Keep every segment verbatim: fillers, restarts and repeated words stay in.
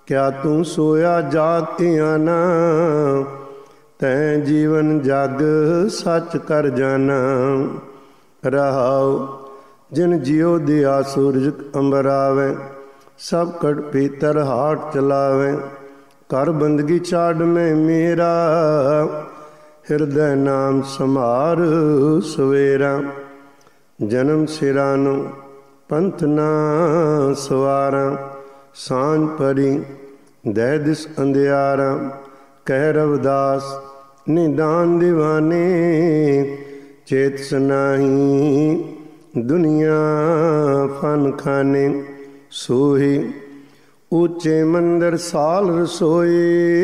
क्या तू सोया जाग आना, तैं जीवन जग सच कर जाना। रहाओ जिन जियो दिया सूरज अंबरावे, सब कट पीतर हाट चलावे। कर बंदगी चाड़ में मेरा, हिरदय नाम समार सवेरा। जन्म सिरानो पंथ ना सवारा, सांझ परी दह दिस अंधियारा। कह रविदास निदान दीवाने, चेत सनाही दुनिया फन खाने। सोही ऊंचे मंदिर साल रसोई,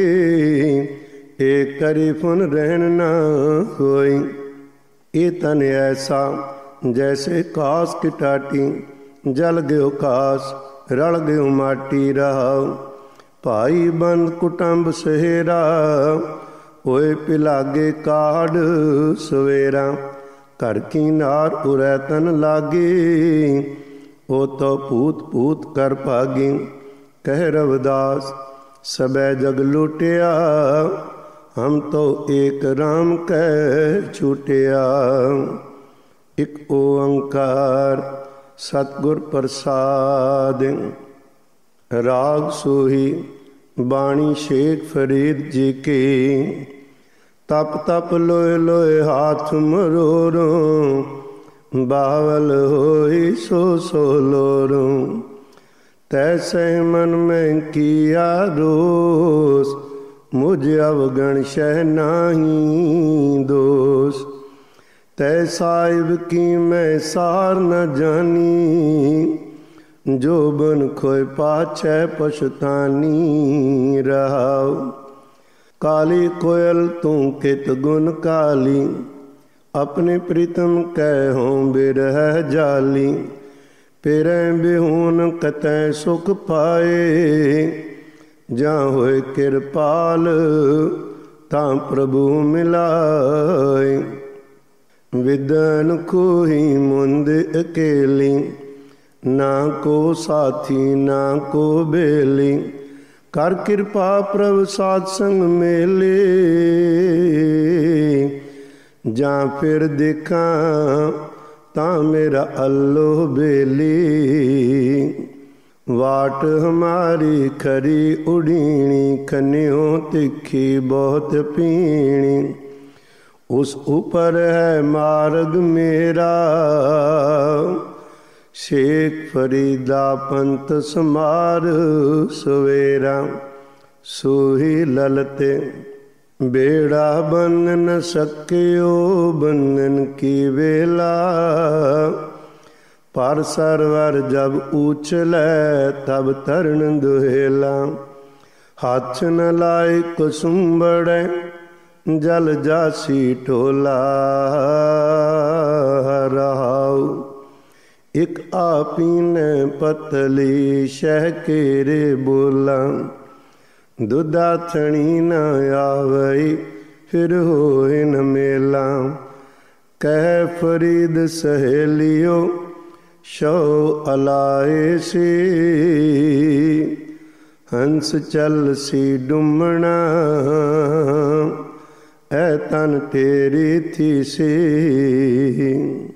एक करी फुन रहन न होई। ये तन ऐसा जैसे कास की टाटी, जल गयो कास रल गयो माटी। रहाओ भाई बंद कुटुंब सहेरा, होए पिलागे काड़ सवेरा। घर की नार उरै तन लागी, ओ तो पूत पूत कर भागी। कह रविदास सबै जग लुटिया, हम तो एक राम कह छूटिया। एक ओंकार सतगुर प्रसाद, राग सोही बाणी शेख फरीद जी की। तप तप लोए लोए हाथ मरोरो, बावल होई सो सो लोरो। तैसे मन में किया दोष, मुझ अवगण शह नाही दोष। तै साहिब की मैं सार न जानी, जो बन खोए पाछै पछतानी। रहाओ काली कोयल तू कित गुण काली, अपने प्रीतम कहो बिरह जाली। पेरै बिहून कतै सुख पाए, जा होए किरपाल तां प्रभु मिलाए। विदन कोई मुंद अकेली, ना को साथी ना को बेली। कर कृपा प्रभु साध संग मेले, जा फिर देखा तां मेरा अल्लो बेली। वाट हमारी खरी उड़ीणी, खनियों तिखी बहुत पीणी। उस ऊपर है मार्ग मेरा, शेख फरीदा पंथ समार सवेरा। सोही ललते बेड़ा बन न सक्यो, बंधन की वेला। पर सरवर जब उछलै, तब तरन दुहेला। हाथ न लाए कुसुम्बड़े, जल जासी टोला। रहाओ एक आपी ने पतली शह केरे बोला। दुधा थणी न आवई, फिर होए न मेला। कह फरीद सहेलियो, शो अलाए सी। हंस चल सी डुमना, ऐ तन तेरी थी सी।